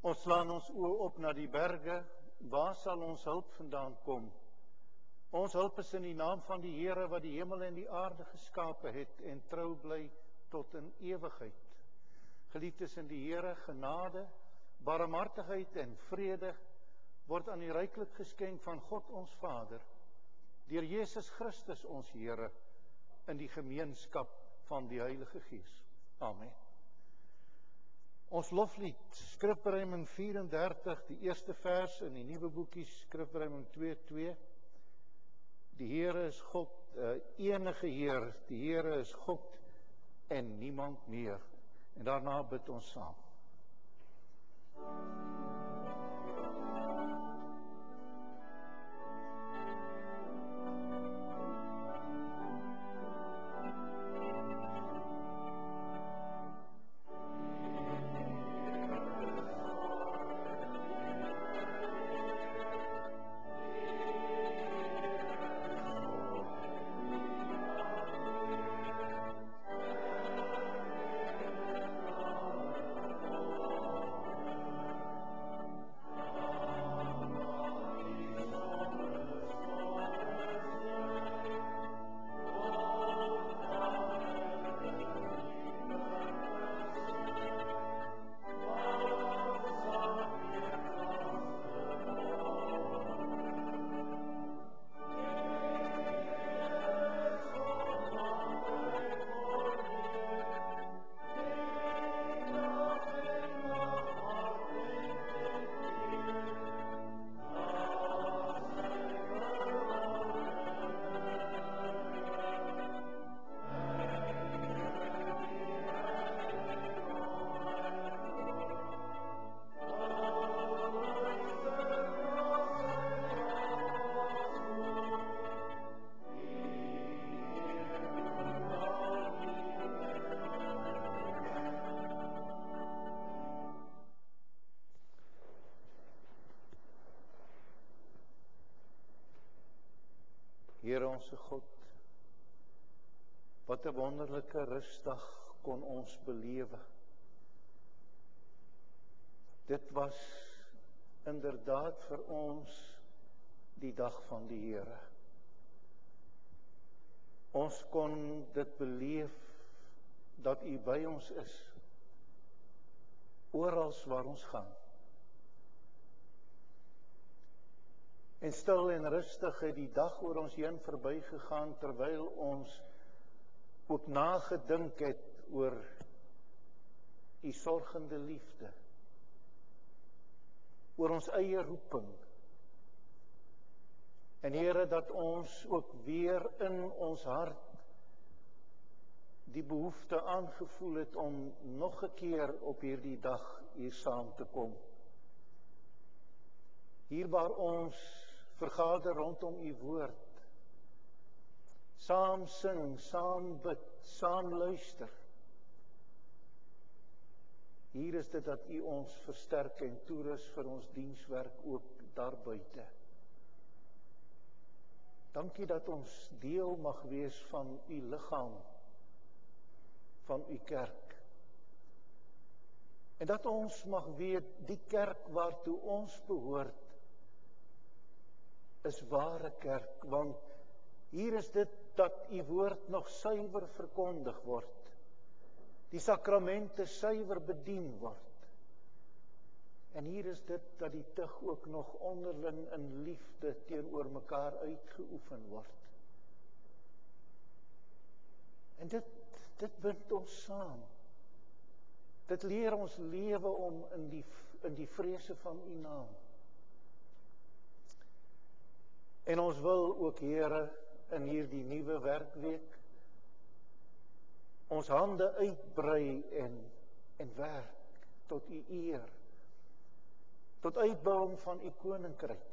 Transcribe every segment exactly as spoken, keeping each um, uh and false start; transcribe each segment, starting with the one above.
Ons slaan ons oë op na die berge, waar sal ons hulp vandaan kom? Ons hulp is in die naam van die Here wat die hemel en die aarde geskape het en trou bly tot in ewigheid. Geliefdes in die Here, genade, barmhartigheid en vrede word aan u ryklik geskenk van God ons Vader, deur Jesus Christus ons Here, in die gemeenskap van die Heilige Gees. Amen. Ons loflied, skrifberuiming vyf-en-dertig, die eerste vers in die nuwe boekies, skrifberuiming twee twee. Die Here is God, uh, enige Heer, die Here is God en niemand meer. En daarna bid ons saam. Here onse God, wat 'n wonderlike rusdag kon ons belewe. Dit was inderdaad vir ons die dag van die Here. Ons kon dit beleef dat U by ons is, oral waar ons gaan. En stil en rustig het die dag oor ons heen verbygegaan, terwyl ons ook nagedink het oor U sorgende liefde, oor ons eie roeping. En Here, dat ons ook weer in ons hart die behoefte aangevoel het om nog 'n keer op hierdie dag hier saam te kom. Hier waar ons vergader rondom U woord, saam sing, saam bid, saam luister. Hier is dit dat U ons versterk en toerus vir ons dienswerk ook daarbuite. Dankie dat ons deel mag wees van U liggaam, van U kerk. En dat ons mag weet, die kerk waartoe ons behoort, is ware kerk, want hier is dit dat U woord nog suiwer verkondig word, die sakramente suiwer bedien word. En hier is dit dat die tug ook nog onderling in liefde teenoor mekaar uitgeoefen word. En dit, dit bind ons saam. Dit leer ons lewe om in die, in die vrese van U naam. En ons wil ook, Here, in hierdie nuwe werkweek ons hande uitbrei en, en werk tot U eer, tot uitbouing van U koninkryk.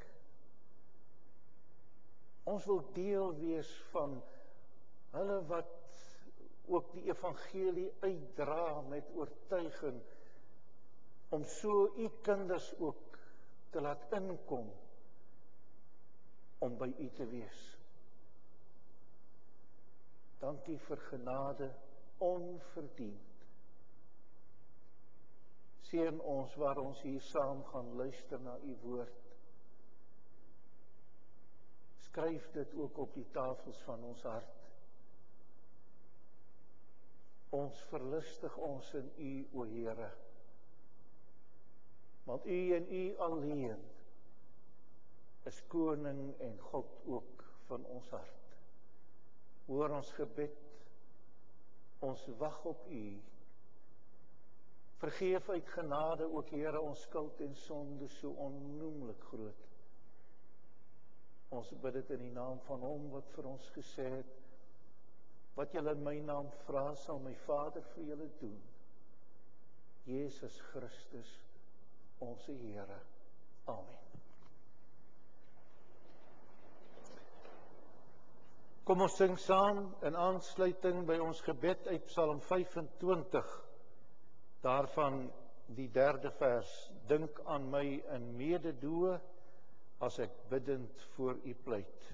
Ons wil deel wees van hulle wat ook die evangelie uitdra met oortuiging, om so U kinders ook te laat inkom, om by U te wees. Dankie vir genade onverdiend. Seën ons waar ons hier saam gaan luister na u woord. Skryf dit ook op die tafels van ons hart. Ons verlustig ons in u, o Here. Want u en u alleen is koning en God ook van ons hart. Hoor ons gebed, ons wag op u. Vergeef uit genade ook, Here, ons skuld en sonde so onnoemlik groot. Ons bid dit in die naam van hom wat vir ons gesê het, wat julle in my naam vra, sal my Vader vir julle doen. Jesus Christus, ons Here. Amen. Kom ons sing saam in aansluiting by ons gebed uit Psalm vyfentwintig, daarvan die derde vers. Dink aan my in mededoe, as ek biddend voor u pleit.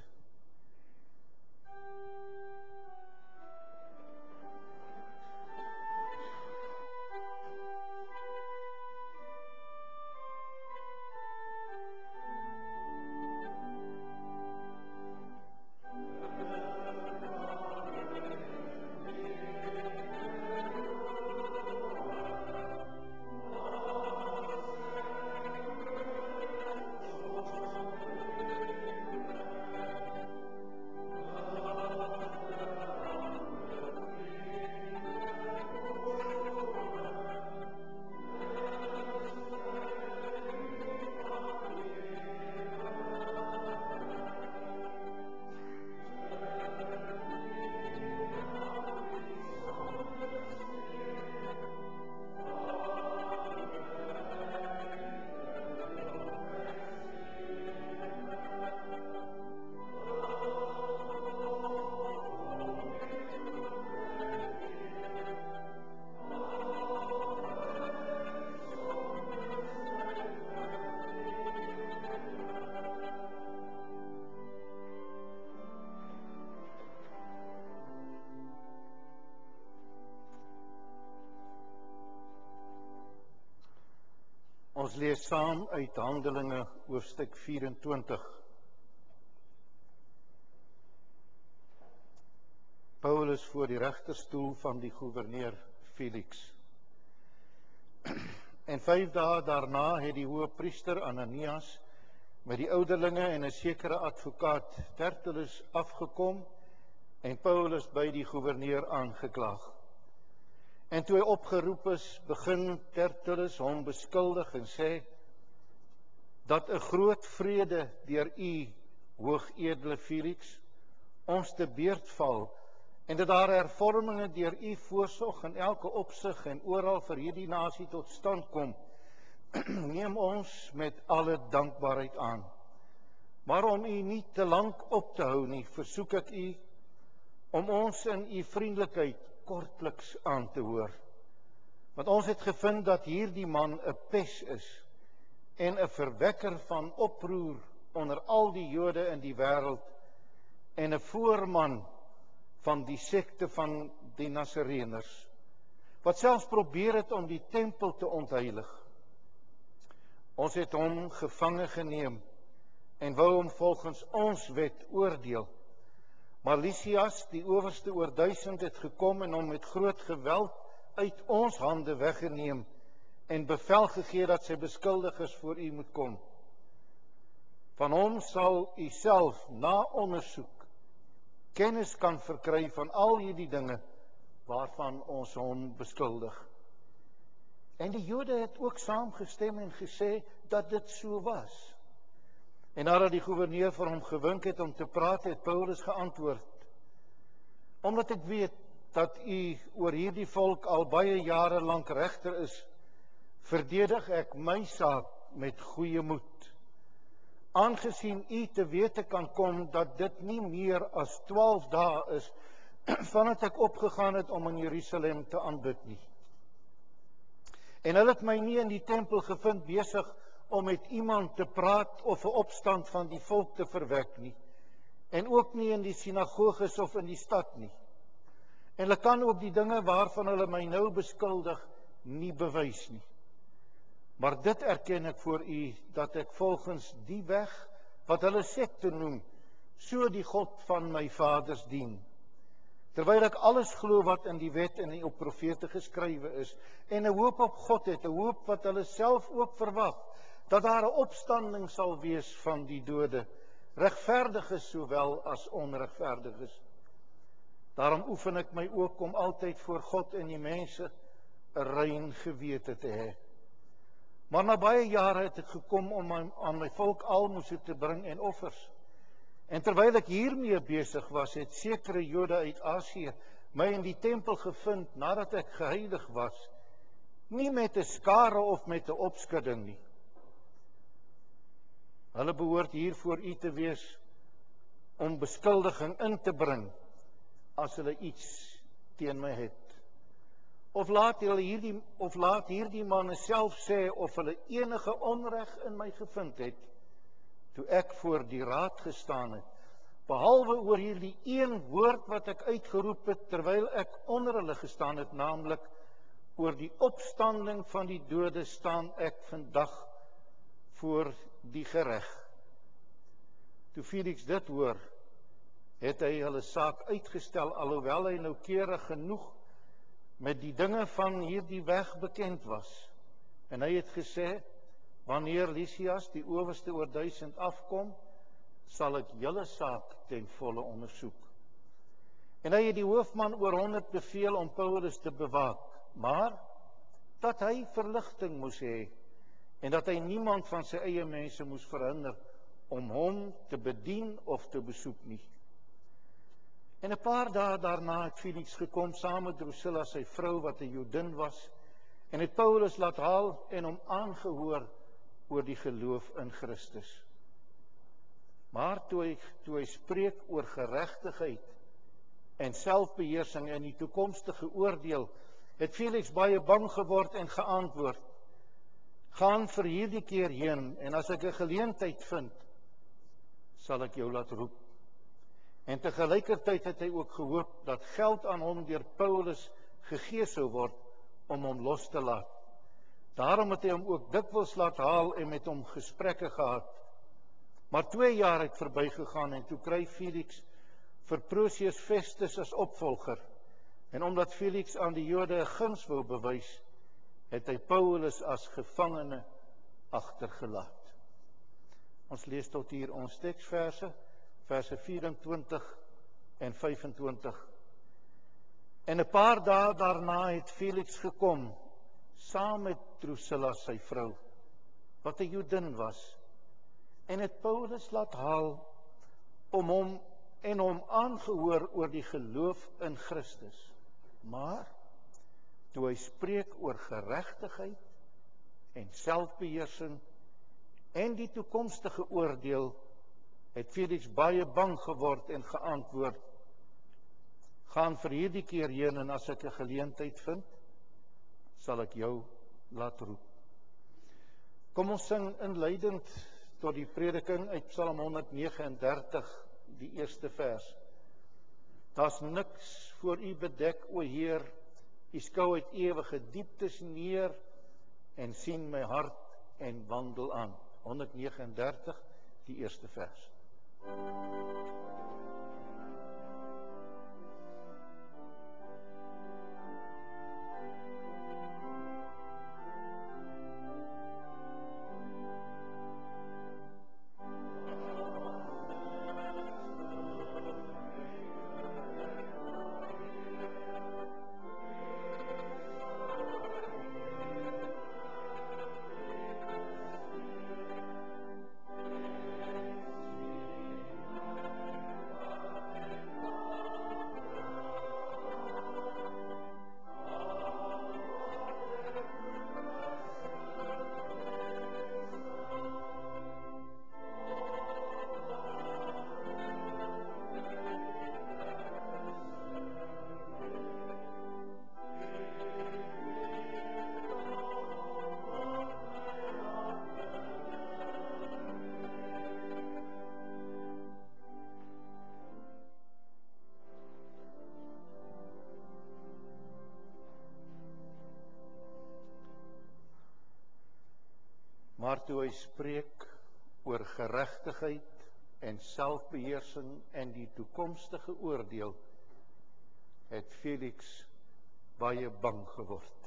Ons lees saam uit Handelinge hoofstuk vyfentwintig. Paulus voor die regterstoel van die goewerneur Felix. En vyf dae daarna het die hoëpriester Ananias met die ouderlinge en 'n sekere advokaat Tertullus afgekom en Paulus by die goewerneur aangeklaag. En toe hy opgeroep is, begin Tertullus hom beskuldig en sê dat 'n groot vrede deur u, hoogedele Felix, ons te beurt val en dat daar hervorminge deur u voorsorg in elke opsig en oral vir hierdie nasie tot stand kom, neem ons met alle dankbaarheid aan. Maar om u nie te lank op te hou nie, versoek ek u om ons in u vriendelikheid kortliks aan te hoor. Want ons het gevind dat hierdie man 'n pes is en 'n verwekker van oproer onder al die Jode in die wêreld en 'n voorman van die sekte van die Nasareners, wat selfs probeer het om die tempel te ontheilig. Ons het hom gevange geneem en wou hom volgens ons wet oordeel. Maar Lysias, die owerste oor duisend, het gekom en hom met groot geweld uit ons hande weggeneem en bevel gegee dat sy beskuldigers voor u moet kom. Van hom sal u self na ondersoek kennis kan verkry van al hierdie dinge waarvan ons hom beskuldig. En die Jode het ook saamgestem en gesê dat dit so was. En nadat die goewerneur vir hom gewink het om te praat, het Paulus geantwoord: Omdat ek weet dat u oor hierdie volk al baie jare lank regter is, verdedig ek my saak met goeie moed. Aangesien u te wete kan kom dat dit nie meer as twaalf dae is vandat ek opgegaan het om in Jerusalem te aanbid nie. En hulle het my nie in die tempel gevind besig om met iemand te praat of 'n opstand van die volk te verwek nie, en ook nie in die sinagoges of in die stad nie. En hulle kan ook die dinge waarvan hulle my nou beskuldig nie bewys nie. Maar dit erken ek voor u, dat ek volgens die weg, wat hulle sekte noem, so die God van my vaders dien. Terwyl ek alles glo wat in die wet en op profete geskrywe is, en 'n hoop op God het, 'n hoop wat hulle self ook verwag, dat daar 'n opstanding sal wees van die dode, regverdiges sowel as onregverdiges. Daarom oefen ek my ook om altyd voor God en die mense 'n rein gewete te hê. Maar na baie jare het ek gekom om my, aan my volk almoses te bring en offers. En terwyl ek hiermee besig was, het sekere Jode uit Asië my in die tempel gevind nadat ek geheilig was, nie met 'n skare of met 'n opskudding nie. Hulle behoort hier voor u te wees om beskuldiging in te bring as hulle iets teen my het. Of laat hulle hierdie of laat hierdie manne self sê of hulle enige onreg in my gevind het toe ek voor die raad gestaan het, behalwe oor hierdie een woord wat ek uitgeroep het terwyl ek onder hulle gestaan het, naamlik oor die opstanding van die dode staan ek vandag voor die gereg. Toe Felix dit hoor, het hy hulle saak uitgestel, alhoewel hy noukeurig genoeg met die dinge van hierdie weg bekend was. En hy het gesê, wanneer Lysias, die owerste oor duisend afkom, sal ek julle saak ten volle ondersoek. En hy het die hoofman oor honderd beveel om Paulus te bewaak, maar dat hy verligting moes hê, en dat hy niemand van sy eie mense moes verhinder om hom te bedien of te besoek nie. En 'n paar dae daarna het Felix gekom saam met Drusilla, sy vrou wat 'n Jodin was, en het Paulus laat haal en hom aangehoor oor die geloof in Christus. Maar toe hy, toe hy spreek oor geregtigheid en selfbeheersing in die toekomstige oordeel, het Felix baie bang geword en geantwoord, gaan vir hierdie keer heen, en as ek 'n geleentheid vind, sal ek jou laat roep. En tegelykertyd het hy ook gehoop dat geld aan hom deur Paulus gegee sou word om hom los te laat. Daarom het hy hom ook dikwels laat haal en met hom gesprekke gehad. Maar twee jaar het verbygegaan en toe kry Felix vir Porcius Festus as opvolger. En omdat Felix aan die Jode 'n guns wou bewys, het hy Paulus as gevangene agtergelaat. Ons lees tot hier ons teksverse, verse vyf-en-twintig en vyf-en-twintig. En 'n paar dae daarna het Felix gekom, saam met Drusilla sy vrou, wat 'n Jodin was, en het Paulus laat haal om hom en hom aangehoor oor die geloof in Christus. Maar toe hy spreek oor geregtigheid en selfbeheersing en die toekomstige oordeel, het Felix baie bang geword en geantwoord, gaan vir hierdie keer heen, en as ek 'n geleentheid vind, sal ek jou laat roep. Kom ons sing inleidend tot die prediking uit Psalm honderd nege en dertig, die eerste vers. Daar's niks voor u bedek, o Heer, u skou uit ewige dieptes neer en sien my hart en wandel aan. honderd nege en dertig, die eerste vers. Maar toe hy spreek oor geregtigheid en selfbeheersing en die toekomstige oordeel, het Felix baie bang geword.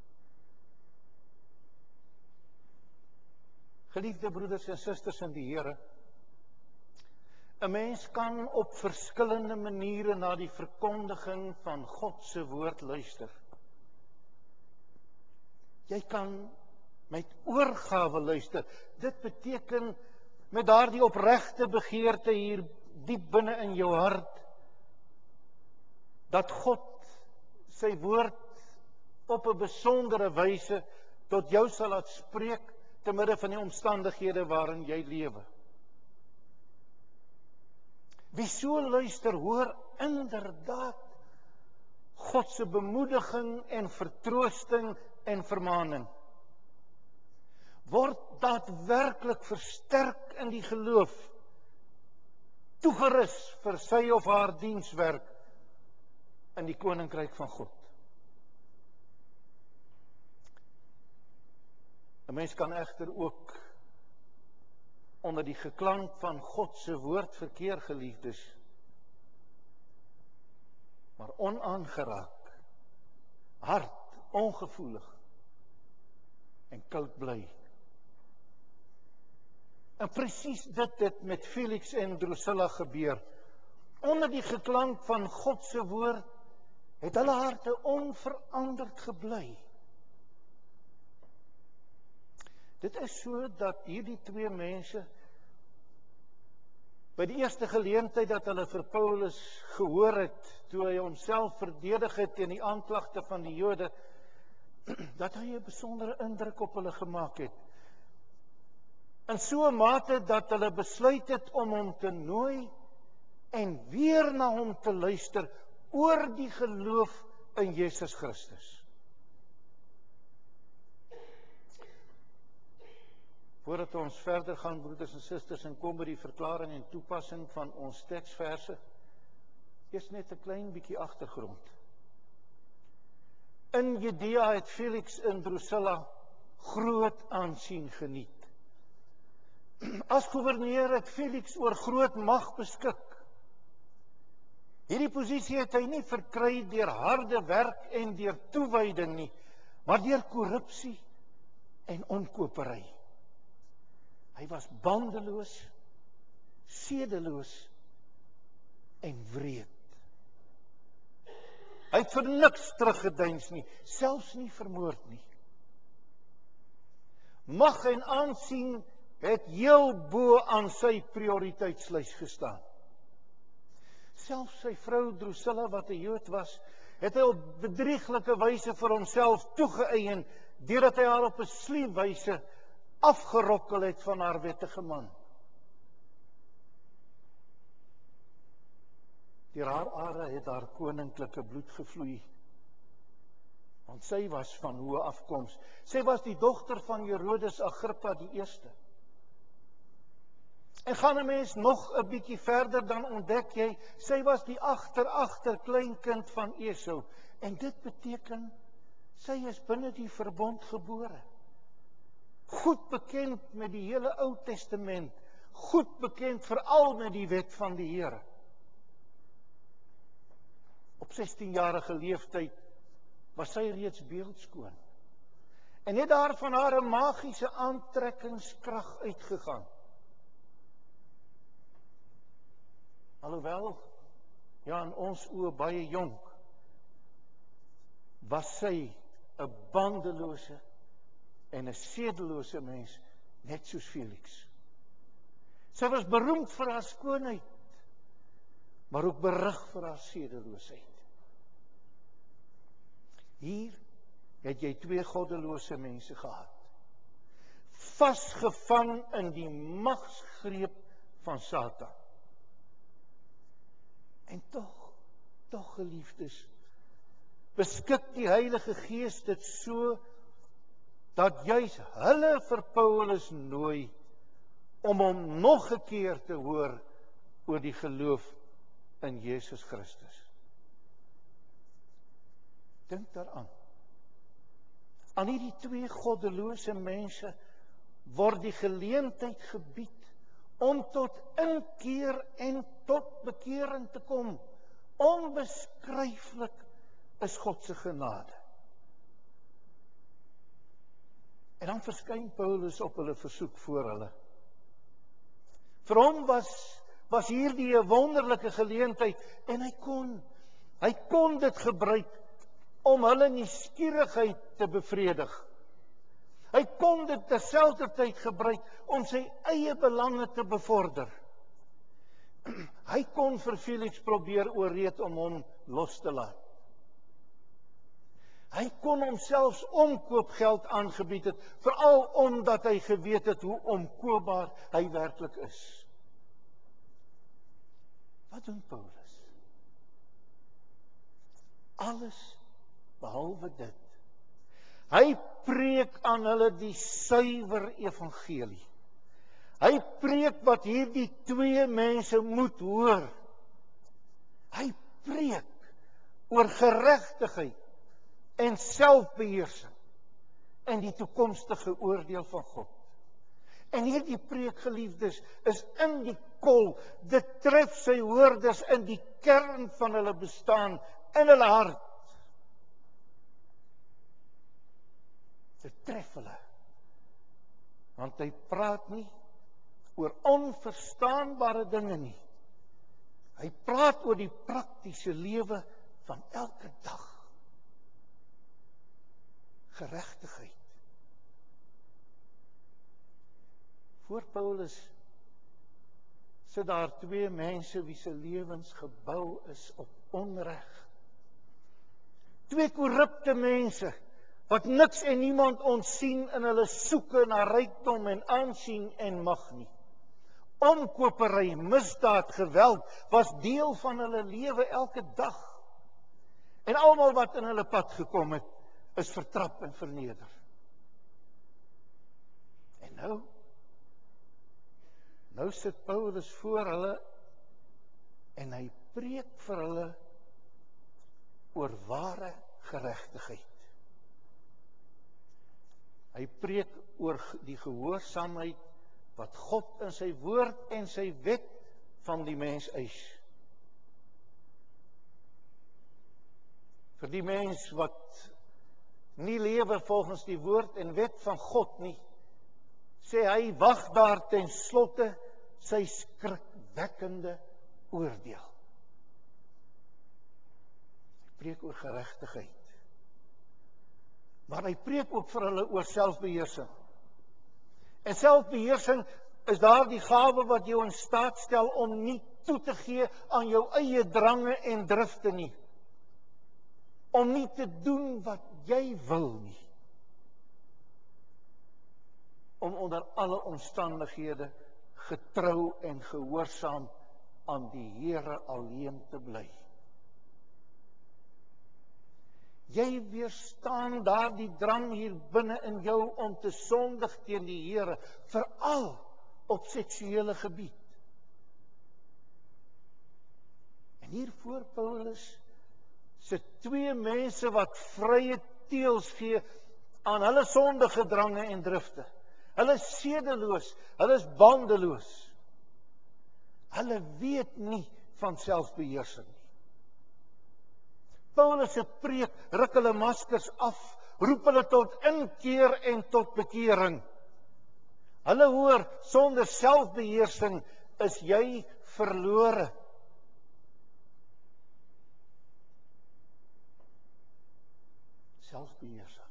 Geliefde broeders en susters in die Here, 'n mens kan op verskillende maniere na die verkondiging van God se woord luister. Jy kan met oorgawe luister. Dit beteken met daardie opregte begeerte hier diep binne in jou hart, dat God sy woord op 'n besondere wyse tot jou sal laat spreek te midde van die omstandighede waarin jy lewe. Wie so luister, hoor inderdaad God se bemoediging en vertroosting en vermaaning. Word daadwerklik versterk in die geloof, toegerus vir sy of haar dienswerk in die koninkryk van God. 'n Mens kan egter ook onder die geklank van God se woord verkeer, geliefdes, maar onaangeraak, hard, ongevoelig en koud bly. En presies dit het met Felix en Drusilla gebeur. Onder die geklank van God se woord het hulle harte onveranderd gebly. Dit is so dat hierdie twee mense by die eerste geleentheid dat hulle vir Paulus gehoor het, toe hy homself verdedig het teen die aanklagte van die Jode, dat hy 'n besondere indruk op hulle gemaak het. In so 'n mate dat hulle besluit het om hom te nooi en weer na hom te luister oor die geloof in Jesus Christus. Voordat ons verder gaan, broeders en susters, en kom by die verklaring en toepassing van ons teksverse, eers net 'n klein bietjie agtergrond. In Judea het Felix en Drusilla groot aansien geniet. As gouverneur het Felix oor groot mag beskik. Hierdie posisie het hy nie verkry deur harde werk en deur toewyding nie, maar deur korrupsie en omkopery. Hy was bandeloos, sedeloos en wreed. Hy het vir niks teruggedeins nie, selfs nie vermoord nie. Mag en aansien het heel bo aan sy prioriteitslys gestaan. Selfs sy vrou Drusilla, wat 'n Jood was, het hy op bedrieglike wyse vir homself toegeëien, deurdat hy haar op 'n sluw wyse afgerokkel het van haar wettige man. Deur haar are het haar koninklike bloed gevloei, want sy was van hoë afkoms. Sy was die dogter van Herodes Agrippa die eerste. En gaan 'n mens nog 'n bietjie verder, dan ontdek jy, sy was die agter-agter kleinkind van Esau. En dit beteken, sy is binne die verbond gebore. Goed bekend met die hele Ou Testament, goed bekend veral met die wet van die Here. Op sestienjarige leeftyd was sy reeds beeldskoon. En het daar van haar 'n magiese aantrekkingskrag uitgegaan. Alhoewel, ja, in ons oë baie jonk, was sy 'n bandelose en 'n sedelose mens, net soos Felix. Sy was beroemd vir haar skoonheid, maar ook berig vir haar sedeloosheid. Hier het jy twee goddelose mense gehad, vasgevang in die magsgreep van Satan. En tog, tog geliefdes, beskik die Heilige Gees dit so, dat juis hulle vir Paulus nooi, om hom nog 'n keer te hoor oor die geloof in Jesus Christus. Dink daaraan. Aan hierdie twee goddelose mense word die geleentheid gebied om tot inkeer en tot bekering te kom. Onbeskryflik is God se genade. En dan verskyn Paulus op hulle versoek voor hulle. Vir hom was, was hierdie 'n wonderlike geleentheid en hy kon, hy kon dit gebruik om hulle nuuskierigheid te bevredig. Hy kon dit terselfdertyd gebruik om sy eie belange te bevorder. Hy kon vir Felix probeer oorreed om hom los te laat. Hy kon homself omkoopgeld aangebied het, veral omdat hy geweet het hoe omkoopbaar hy werklik is. Wat doen Paulus? Alles behalwe dit. Hy preek aan hulle die suiwer evangelie. Hy preek wat hierdie twee mense moet hoor. Hy preek oor geregtigheid en selfbeheersing en die toekomstige oordeel van God. En hierdie preek, geliefdes, is in die kol. Dit tref sy hoorders in die kern van hulle bestaan, in hulle hart. Dit tref hulle. Want hy praat nie oor onverstaanbare dinge nie. Hy praat oor die praktiese lewe van elke dag. Geregtigheid. Voor Paulus sit daar twee mense wie se lewens gebou is op onreg. Twee korrupte mense wat niks en niemand ontsien in hulle soeke na rykdom en aansien en mag nie. Omkopery, misdaad, geweld was deel van hulle lewe elke dag. En almal wat in hulle pad gekom het, is vertrap en verneder. En nou, nou sit Paulus voor hulle en hy preek vir hulle oor ware geregtigheid. Hy preek oor die gehoorsaamheid wat God in sy woord en sy wet van die mens eis. Vir die mens wat nie lewe volgens die woord en wet van God nie, sê hy, wag daar ten slotte sy skrikwekkende oordeel. Hy preek oor geregtigheid. Maar hy preek ook vir hulle oor selfbeheersing. En selfbeheersing is daardie gawe wat jou in staat stel om nie toe te gee aan jou eie drange en drifte nie. Om nie te doen wat jy wil nie. Om onder alle omstandighede getrou en gehoorsaam aan die Here alleen te bly. Jy weerstaan daardie drang hier binne in jou om te sondig teen die Here, veral op seksuele gebied. En hier voor Paulus sit twee mense wat vrye teels gee aan hulle sondige drange en drifte. Hulle is sedeloos, hulle is bandeloos. Hulle weet nie van selfbeheersing nie. Paulus se preek ruk hulle maskers af, roep hulle tot inkeer en tot bekering. Hulle hoor, sonder selfbeheersing is jy verlore. Selfbeheersing.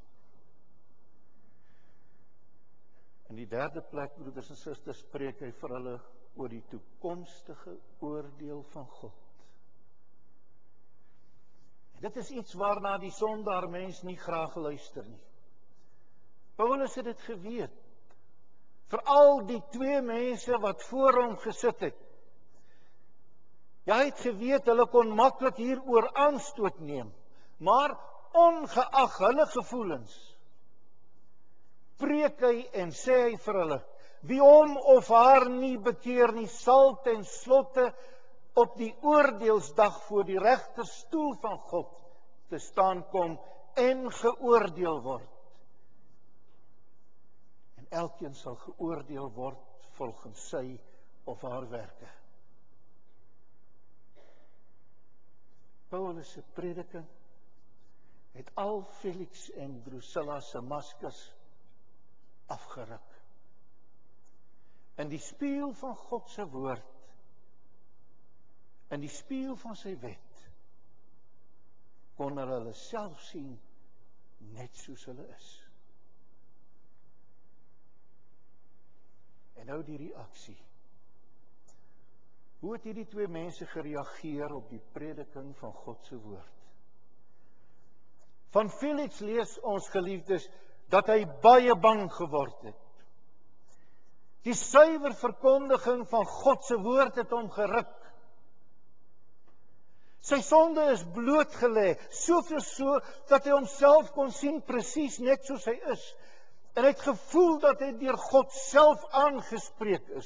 In die derde plek, broeders en susters, spreek hy vir hulle oor die toekomstige oordeel van God. En dit is iets waarna die sondaar mens nie graag luister nie. Paulus het dit geweet. Veral die twee mense wat voor hom gesit het. Ja, hy het geweet, hulle kon maklik hieroor aanstoot neem. Maar ongeag hulle gevoelens, preek hy en sê hy vir hulle, wie hom of haar nie bekeer nie, sal ten slotte op die oordeelsdag voor die regterstoel van God te staan kom en geoordeel word. En elkeen sal geoordeel word volgens sy of haar werke. Paulus se prediking het al Felix en Drusilla se maskers afgeruk. In die spieël van God se woord, in die spieël van sy wet, kon hulle hulle self sien net soos hulle is. En nou die reaksie. Hoe het hierdie twee mense gereageer op die prediking van God se woord? Van Felix lees ons, geliefdes, dat hy baie bang geword het. Die suiwer verkondiging van God se woord het hom geruk. Sy sonde is blootgelê, soveel so dat hy homself kon sien presies net soos hy is. En hy het gevoel dat hy deur God self aangespreek is.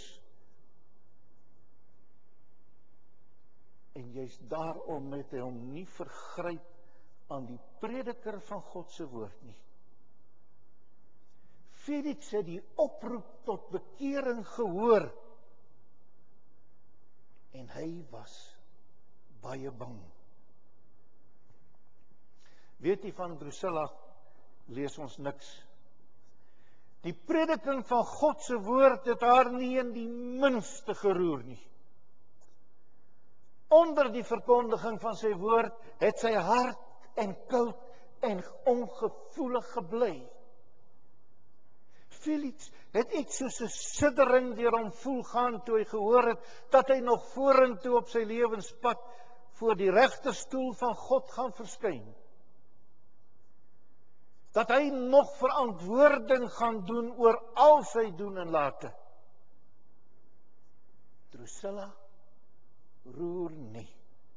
En juist daarom het hy hom nie vergryp aan die prediker van God se woord nie. Felix het die oproep tot bekering gehoor en hy was baie bang. Weet jy, van Drusilla lees ons niks. Die prediking van God se woord het haar nie in die minste geroer nie. Onder die verkondiging van sy woord het sy hart en koud en ongevoelig gebly. Felix het iets soos 'n siddering deur hom voel gaan toe hy gehoor het dat hy nog vorentoe op sy lewenspad voor die regterstoel van God gaan verskyn. Dat hy nog verantwoording gaan doen oor al sy doen en late. Drusilla roer nie.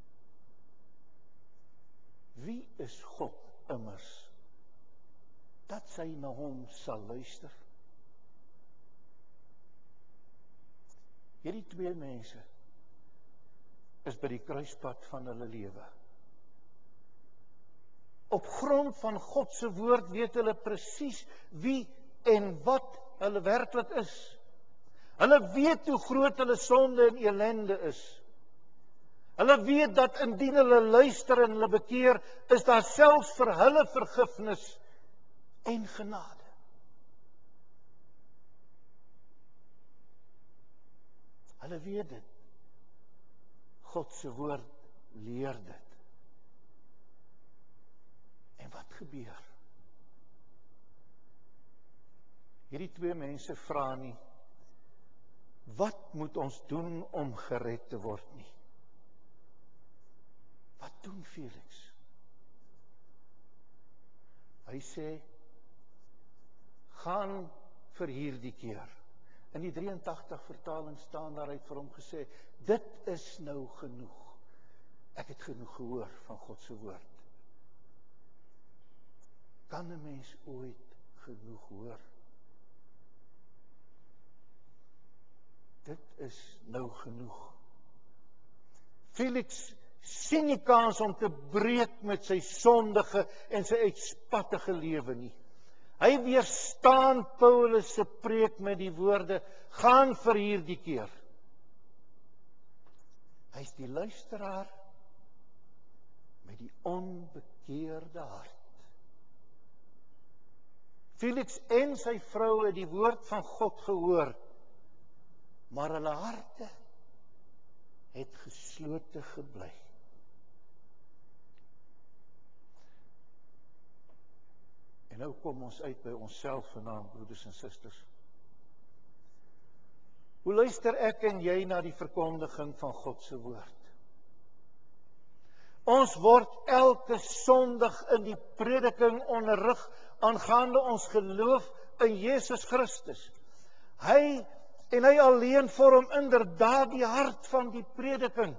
Wie is God immers, dat sy na hom sal luister? Hierdie twee mense is by die kruispunt van hulle lewe. Op grond van God se woord weet hulle presies wie en wat hulle werklik is. Hulle weet hoe groot hulle sonde en elende is. Hulle weet dat indien hulle luister en hulle bekeer, is daar selfs vir hulle vergifnis en genade. Hulle weet dit. God se woord leer dit. En wat gebeur? Hierdie twee mense vra nie, wat moet ons doen om gered te word nie? Wat doen Felix? Hy sê, gaan vir hierdie keer. In die drieëntagtig vertaling staan daar, hy het vir hom gesê, dit is nou genoeg. Ek het genoeg gehoor van God se woord. Kan 'n mens ooit genoeg hoor? Dit is nou genoeg. Felix sien nie kans om te breek met sy sondige en sy uitspattige lewe nie. Hy weerstaan Paulus se preek met die woorde, gaan vir hierdie keer. Hy is die luisteraar met die onbekeerde hart. Felix en sy vrou het die woord van God gehoor, maar hulle harte het geslote gebly. En nou kom ons uit by onsself vanaand, broeders en susters. Hoe luister ek en jy na die verkondiging van God se woord? Ons word elke Sondag in die prediking onderrig aangaande ons geloof in Jesus Christus. Hy en hy alleen vorm inderdaad die hart van die prediking.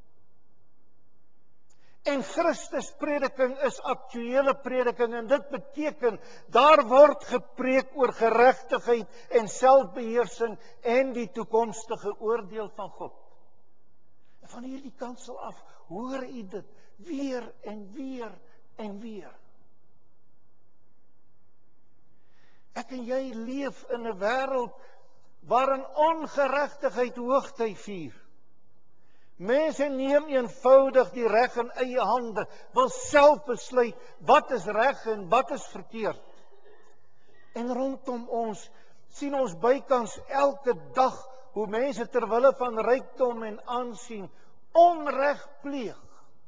En Christus prediking is aktuele prediking en dit beteken, daar word gepreek oor geregtigheid en selfbeheersing en die toekomstige oordeel van God. En van hierdie kansel af, hoor u dit weer en weer en weer. Ek Ek en jy leef in 'n wêreld waarin ongeregtigheid hoogtyd vier. Mense neem eenvoudig die reg in eie hande, wil self besluit wat is reg en wat is verkeerd. En rondom ons sien ons bykans elke dag hoe mense ter wille van rykdom en aansien onreg pleeg.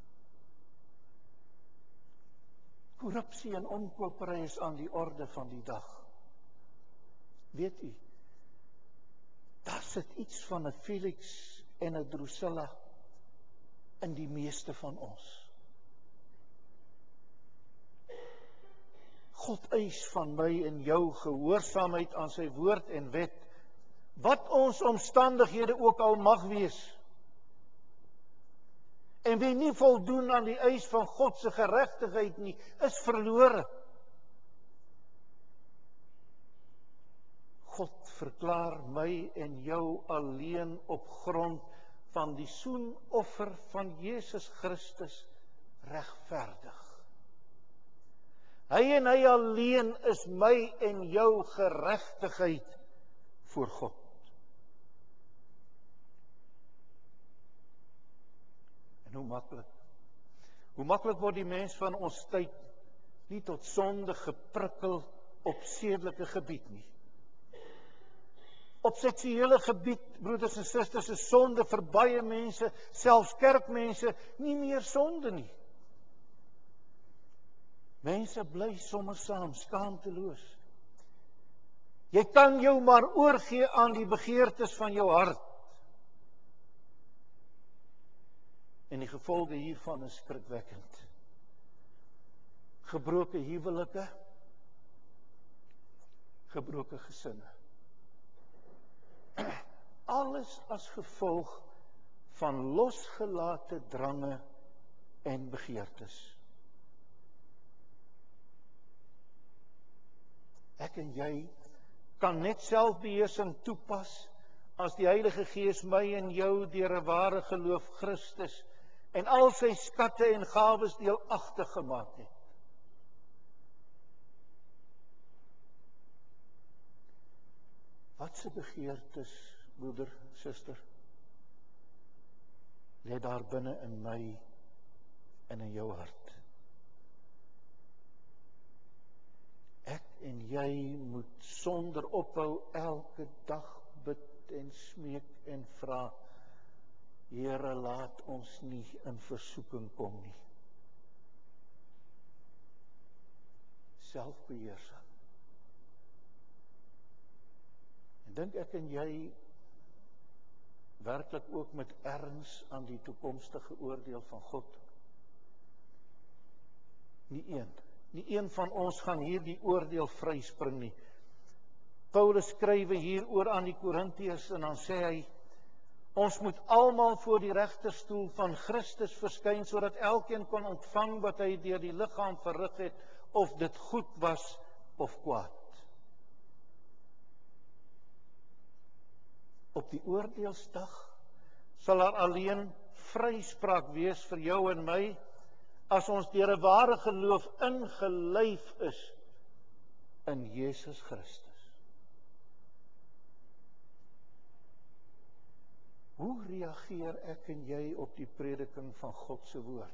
Korrupsie en omkopery is aan die orde van die dag. Weet u, daar sit iets van 'n Felix en 'n Drusilla in die meeste van ons. God eis van my en jou gehoorsaamheid aan sy woord en wet, wat ons omstandighede ook al mag wees. En wie nie voldoen aan die eis van God se geregtigheid nie, is verlore. God verklaar my en jou alleen op grond van die soenoffer van Jesus Christus regverdig. Hy en hy alleen is my en jou geregtigheid voor God. En hoe maklik, hoe maklik word die mens van ons tyd nie tot sonde geprikkel op sedelike gebied nie. Op seksuele gebied, broeders en susters, is sonde vir baie mense, selfs kerkmense, nie meer sonde nie. Mense bly sommer saam, skaamteloos. Jy kan jou maar oorgee aan die begeertes van jou hart. En die gevolge hiervan is skrikwekkend. Gebroke huwelike, gebroke gesinne. Alles as gevolg van losgelate drange en begeertes. Ek en jy kan net selfbeheersing toepas as die Heilige Gees my en jou deur 'n ware geloof Christus en al sy skatte en gawes deelagtig gemaak het. Wat se begeertes, broeder, suster, lê daar binne in my en in jou hart? Ek en jy moet sonder ophou elke dag bid en smeek en vra, Here, laat ons nie in versoeking kom nie. Selfbeheersing. En dink ek en jy werklik ook met erns aan die toekomstige oordeel van God? Nie een. Nie een van ons gaan hierdie oordeel vryspring nie. Paulus skrywe hieroor aan die Korintiërs en dan sê hy, ons moet almal voor die regterstoel van Christus verskyn, sodat elkeen kon ontvang wat hy deur die liggaam verrig het, of dit goed was of kwaad. Op die oordeelsdag sal daar alleen vryspraak wees vir jou en my, as ons deur 'n ware geloof ingelyf is in Jesus Christus. Hoe reageer ek en jy op die prediking van God se woord?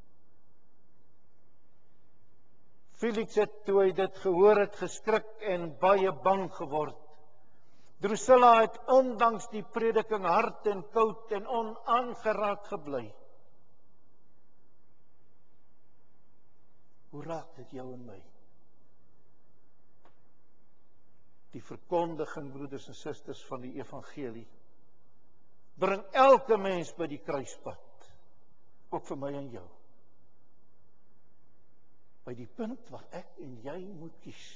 Felix het, toe hy dit gehoor het, geskrik en baie bang geword. Drusilla het ondanks die prediking hard en koud en onaangeraak gebly. Hoe raak dit jou en my? Die verkondiging, broeders en susters, van die evangelie bring elke mens by die kruispunt, ook vir my en jou. By die punt waar ek en jy moet kies.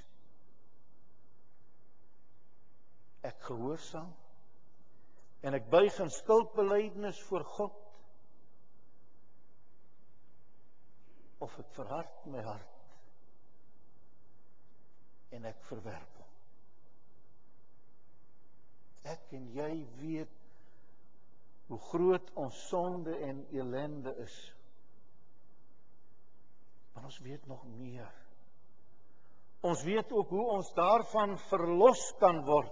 Ek gehoorsaam en ek buig in skuldbelydenis voor God, of ek verhard my hart en ek verwerp hom. Ek en jy weet hoe groot ons sonde en elende is. Maar ons weet nog meer. Ons weet ook hoe ons daarvan verlos kan word.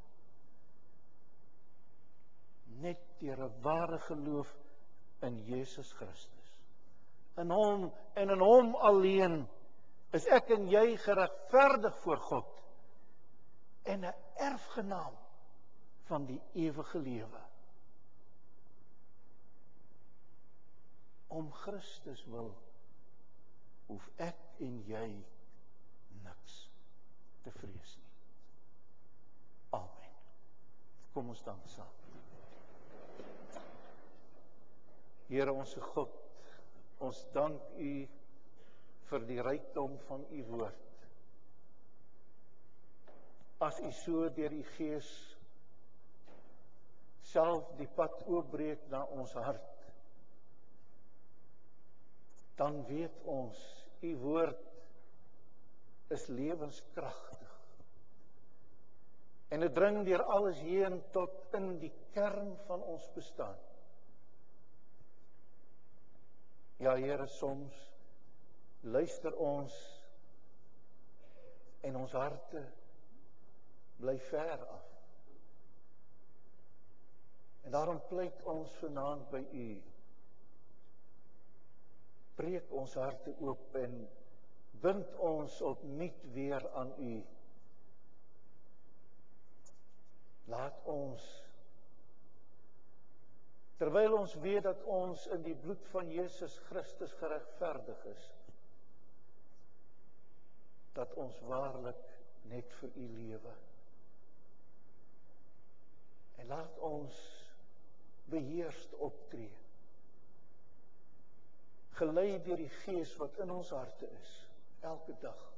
Net deur 'n ware geloof in Jesus Christus. In hom en in hom alleen is ek en jy geregverdig voor God en 'n erfgenaam van die ewige lewe. Om Christus wil hoef ek en jy niks te vrees nie. Amen. Kom ons dank saam. Here onsse God, ons dank U vir die rykdom van U woord. As U so deur die Gees self die pad oopbreek na ons hart, dan weet ons, U woord is lewenskragtig. En dit dring deur alles heen tot in die kern van ons bestaan. Ja, Here, soms luister ons en ons harte bly ver af. En daarom pleit ons vanaand by U. Breek ons harte oop en bind ons opnuut weer aan U. Laat ons, terwyl ons weet dat ons in die bloed van Jesus Christus geregverdig is, dat ons waarlik net vir U lewe. En laat ons beheerst optree, gelei deur die Gees wat in ons harte is, elke dag.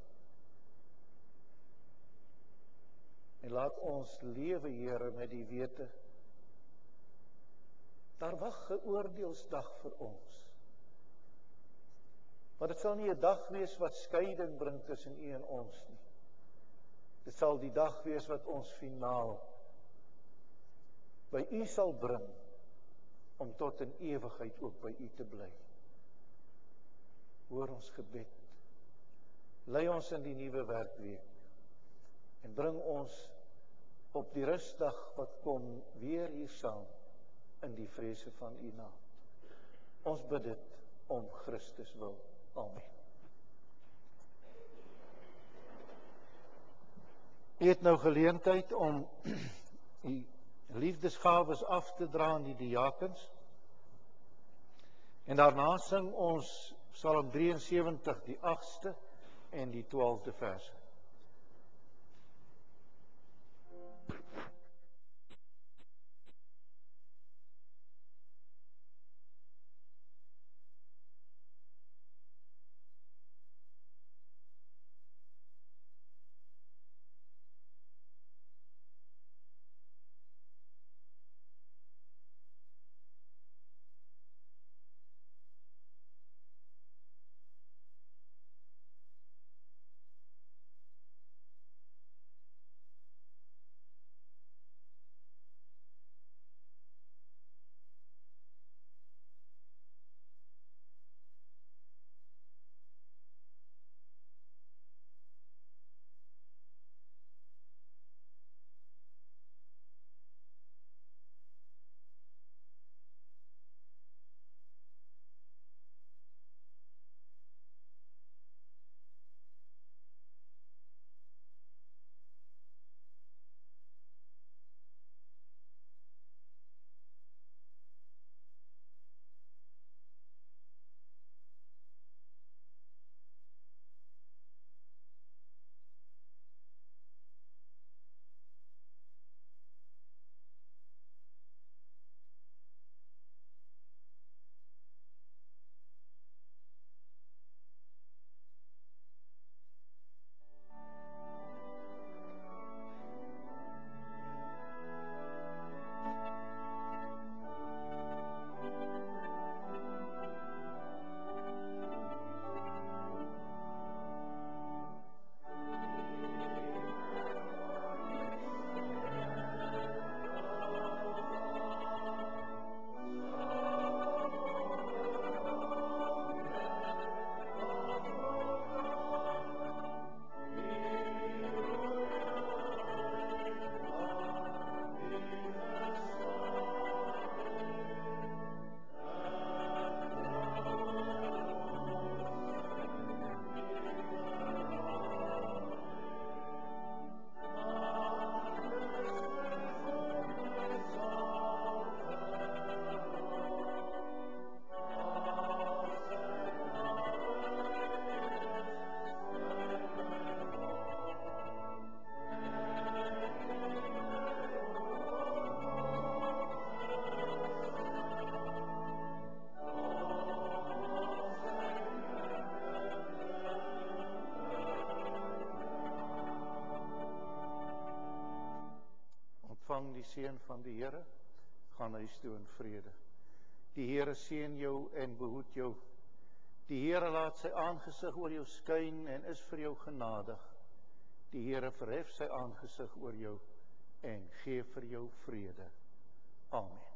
En laat ons lewe, Here, met die wete, daar wag 'n oordeelsdag vir ons. Maar dit sal nie 'n dag wees wat skeiding bring tussen U en ons nie. Dit sal die dag wees wat ons finaal by U sal bring, om tot in ewigheid ook by U te bly. Hoor ons gebed. Lei ons in die nuwe werkweek en bring ons op die rusdag wat kom weer hier saam in die vrese van U naam. Ons bid dit om Christus wil. Amen. U het nou geleentheid om U liefdesgawes af te dra aan die diakens. En daarna sing ons Psalm drie en sewentig, die agste en die twaalfde verse. seën van die Here. Gaan huis toe in vrede. Die Here seën jou en behoed jou. Die Here laat sy aangesig oor jou skyn en is vir jou genadig. Die Here verhef sy aangesig oor jou en gee vir jou vrede. Amen.